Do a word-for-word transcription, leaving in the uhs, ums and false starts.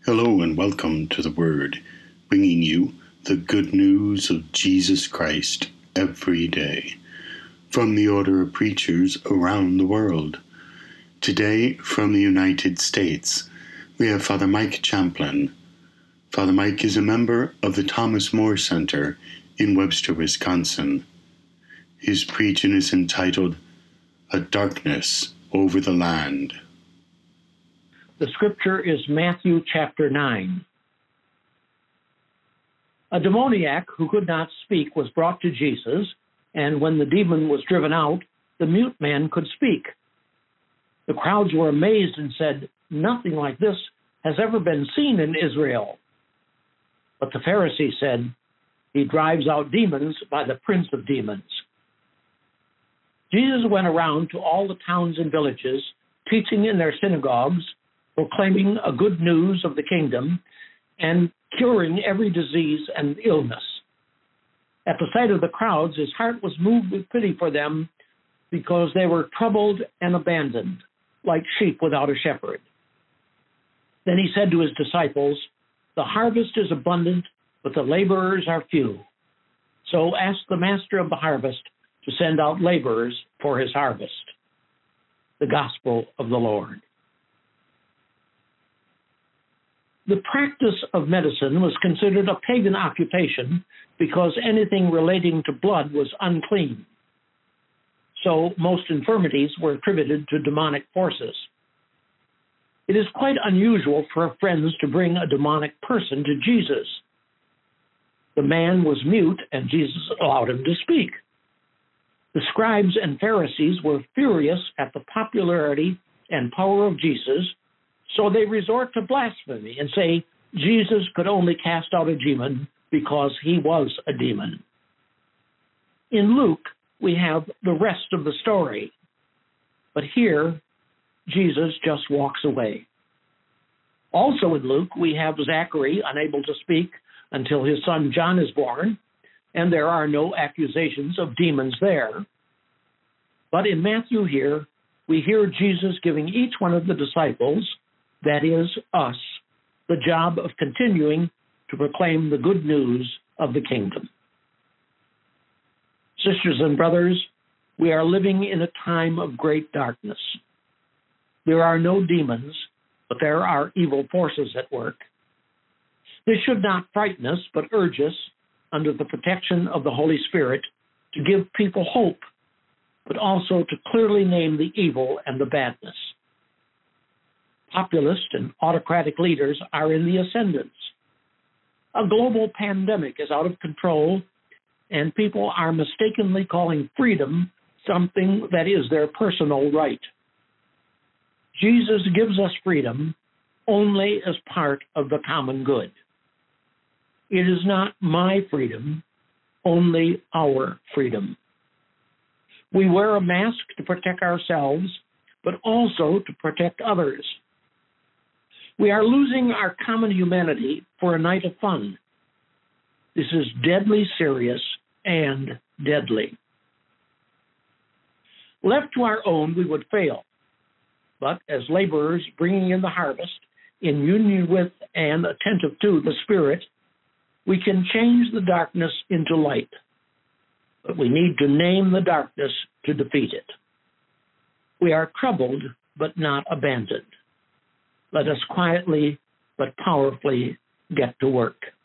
Hello and welcome to The Word, bringing you the good news of Jesus Christ every day, from the order of preachers around the world. Today, from the United States, we have Father Mike Champlin. Father Mike is a member of the Thomas More Center in Webster, Wisconsin. His preaching is entitled, A Darkness Over the Land. The scripture is Matthew chapter nine. A demoniac who could not speak was brought to Jesus, and when the demon was driven out, the mute man could speak. The crowds were amazed and said, "Nothing like this has ever been seen in Israel." But the Pharisees said, "He drives out demons by the prince of demons." Jesus went around to all the towns and villages, teaching in their synagogues, proclaiming a good news of the kingdom, and curing every disease and illness. At the sight of the crowds, his heart was moved with pity for them because they were troubled and abandoned, like sheep without a shepherd. Then he said to his disciples, "The harvest is abundant, but the laborers are few. So ask the master of the harvest to send out laborers for his harvest." The Gospel of the Lord. The practice of medicine was considered a pagan occupation because anything relating to blood was unclean. So most infirmities were attributed to demonic forces. It is quite unusual for friends to bring a demonic person to Jesus. The man was mute, and Jesus allowed him to speak. The scribes and Pharisees were furious at the popularity and power of Jesus, so they resort to blasphemy and say Jesus could only cast out a demon because he was a demon. In Luke, we have the rest of the story, but here, Jesus just walks away. Also in Luke, we have Zachary unable to speak until his son John is born, and there are no accusations of demons there. But in Matthew here, we hear Jesus giving each one of the disciples, that is, us, the job of continuing to proclaim the good news of the kingdom. Sisters and brothers, we are living in a time of great darkness. There are no demons, but there are evil forces at work. This should not frighten us, but urge us, under the protection of the Holy Spirit, to give people hope, but also to clearly name the evil and the badness. Populist and autocratic leaders are in the ascendance. A global pandemic is out of control, and people are mistakenly calling freedom something that is their personal right. Jesus gives us freedom only as part of the common good. It is not my freedom, only our freedom. We wear a mask to protect ourselves, but also to protect others. We are losing our common humanity for a night of fun. This is deadly serious and deadly. Left to our own, we would fail. But as laborers bringing in the harvest, in union with and attentive to the Spirit, we can change the darkness into light. But we need to name the darkness to defeat it. We are troubled, but not abandoned. Let us quietly but powerfully get to work.